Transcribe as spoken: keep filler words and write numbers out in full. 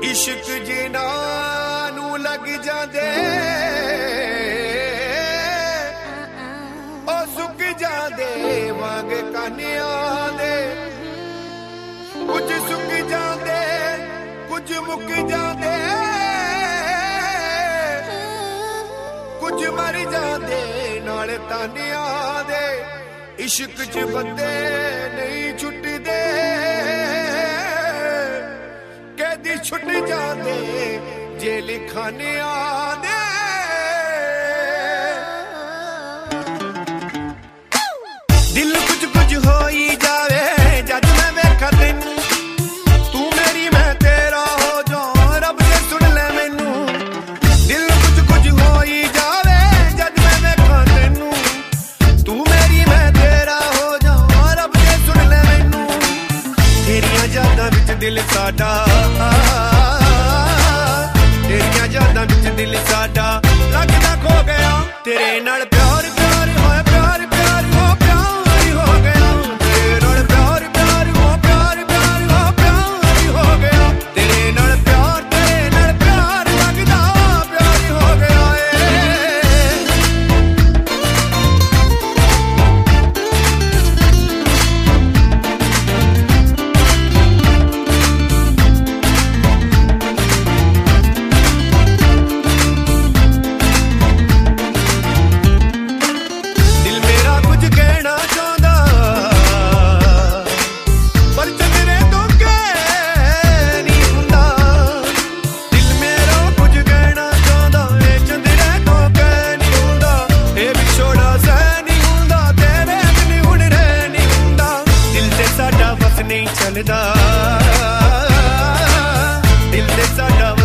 इश्क जिन्हां नूं लग जांदे ओ सुक जांदे वांग कानियां दे। कुछ सुक जांदे कुछ मुक जांदे कुछ मर जांदे नाल तानियां दे। इश्क च बंदे नहीं छुटदे कैदी छुट जाते जेल खाने आदे। दिल कुछ कुछ हो ही जावे जद मैं वेखा तेनू तू मेरी मैं तेरा हो जाऊं रब ने सुन ले मैनू। दिल कुछ कुछ हो ही जावे जद मैं वेखा तेनू तू मेरी मैं तेरा हो जाऊं रब ने सुन ले मैनू। तेरियां यादां विच दिल साडा तेरियां यादां विच दिल साडा लगदा खो गया। तेरे नाल प्यार प्यार होया प्यार प्यार हो प्यार हो गया। तेरे नाल प्यार प्यार हो प्यार प्यार हो प्यार हो गया। तेरे नाल प्यार तेरे नाल प्यार लगदा प्यार हो गया। नहीं चलदा दिल दे साडा